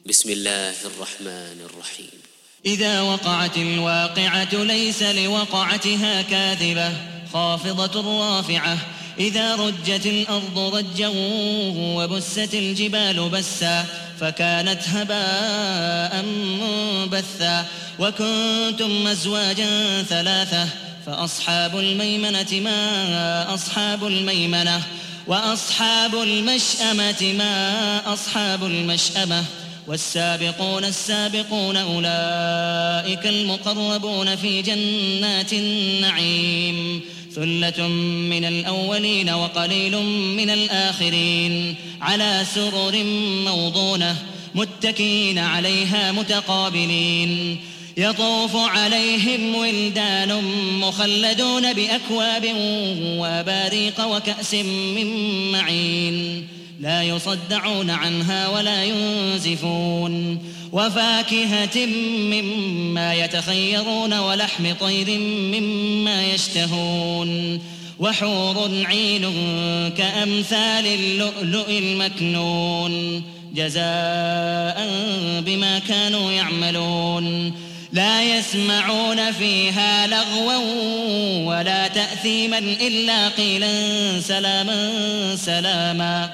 بسم الله الرحمن الرحيم. إذا وقعت الواقعة ليس لوقعتها كاذبة خافضة رافعة. إذا رجت الأرض رجا وبست الجبال بسا فكانت هباء منبثا. وكنتم أزواجا ثلاثة فأصحاب الميمنة ما أصحاب الميمنة وأصحاب المشأمة ما أصحاب المشأمة. والسابقون السابقون أولئك المقربون في جنات النعيم. ثلة من الأولين وقليل من الآخرين على سرر موضونة متكئين عليها متقابلين. يطوف عليهم ولدان مخلدون بأكواب وأباريق وكأس من معين لا يصدعون عنها ولا ينزفون. وفاكهة مما يتخيرون ولحم طير مما يشتهون. وحور عين كأمثال اللؤلؤ المكنون جزاء بما كانوا يعملون. لا يسمعون فيها لغوا ولا تأثيما إلا قيلا سلاما سلاما.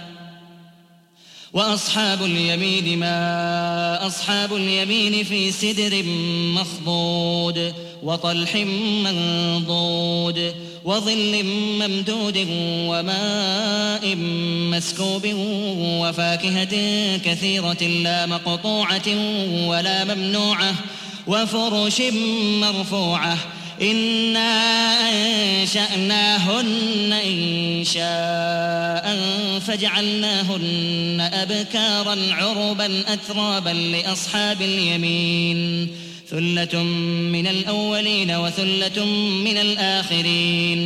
وأصحاب اليمين ما أصحاب اليمين في سدر مخضود وطلح منضود وظل ممدود وماء مسكوب وفاكهة كثيرة لا مقطوعة ولا ممنوعة وفرش مرفوعة. إنا أنشأناهن إنشاء فجعلناهن أبكارا عربا أترابا لأصحاب اليمين. ثلة من الأولين وثلة من الآخرين.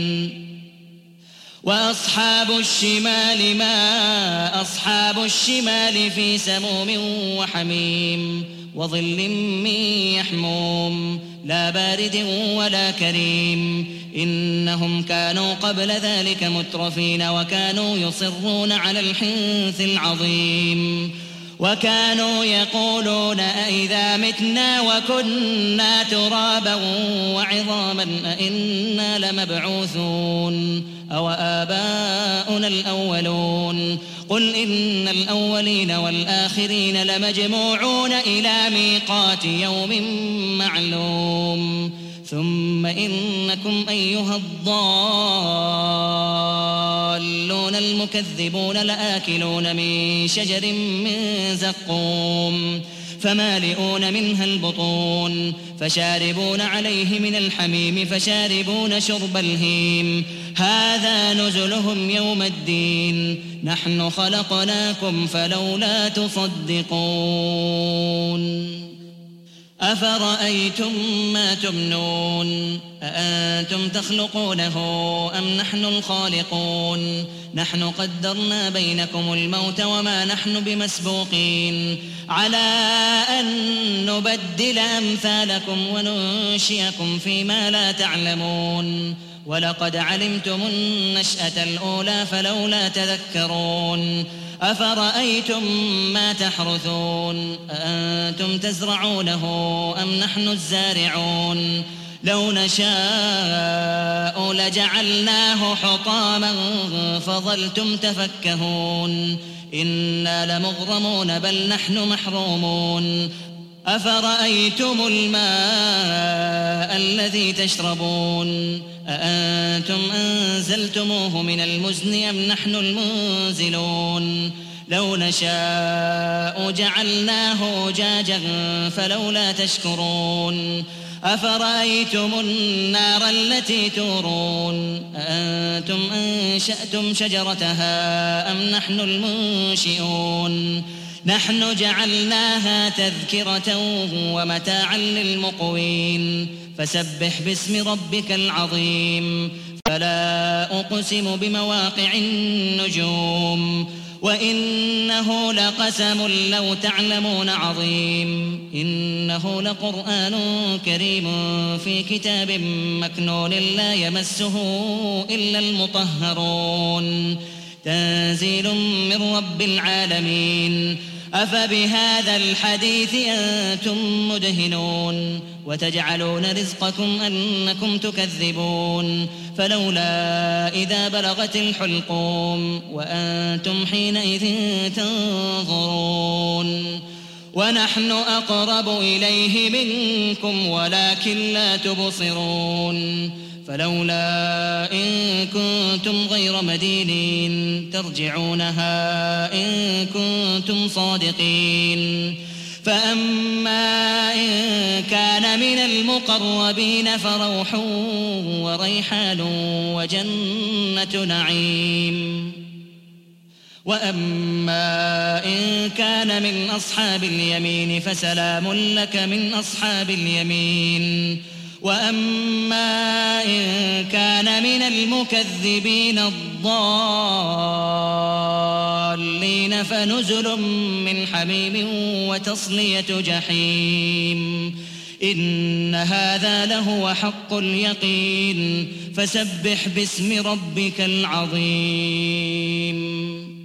وأصحاب الشمال ما أصحاب الشمال في سموم وحميم وظل من يحموم لا بارد ولا كريم. إنهم كانوا قبل ذلك مترفين وكانوا يصرون على الحنث العظيم. وكانوا يقولون أئذا متنا وكنا ترابا وعظاما أئنا لمبعوثون أو آباؤنا الأولون. قل إن الأولين والآخرين لمجموعون إلى ميقات يوم معلوم. ثم إنكم أيها الضالون المكذبون لآكلون من شجر من زقوم فمالئون منها البطون فشاربون عليه من الحميم فشاربون شرب الهيم. هذا نزلهم يوم الدين نحن خلقناكم فلولا تصدقون. أفرأيتم ما تمنون أأنتم تخلقونه أم نحن الخالقون. نحن قدرنا بينكم الموت وما نحن بمسبوقين على أن نبدل أمثالكم وننشئكم فيما لا تعلمون. ولقد علمتم النشأة الأولى فلولا تذكرون. أفرأيتم ما تحرثون أأنتم تزرعونه أم نحن الزارعون. لو نشاء لجعلناه حطاما فظلتم تفكهون. إنا لمغرمون بل نحن محرومون. أفرأيتم الماء الذي تشربون أأنتم أنزلتموه من المزن أم نحن المنزلون. لو نشاء جعلناه جاجا فلولا تشكرون. أفرأيتم النار التي تورون أأنتم أنشأتم شجرتها أم نحن المنشئون. نحن جعلناها تذكرة ومتاعا للمقوين. فسبح باسم ربك العظيم. فلا أقسم بمواقع النجوم وإنه لقسم لو تعلمون عظيم. إنه لقرآن كريم في كتاب مكنون لا يمسه إلا المطهرون. تنزيل من رب العالمين. أفبهذا الحديث أنتم مدهنون وتجعلون رزقكم أنكم تكذبون فلولا إذا بلغت الحلقوم وأنتم حينئذ تنظرون ونحن أقرب إليه منكم ولكن لا تبصرون فلولا إن كنتم غير مدينين ترجعونها إن كنتم صادقين فأما إن كان من المقربين فروح وريحان وجنة نعيم وأما إن كان من أصحاب اليمين فسلام لك من أصحاب اليمين وأما إن كان من المكذبين الضالين فنزل من حميم وتصلية جحيم إن هذا لهو حق اليقين فسبح باسم ربك العظيم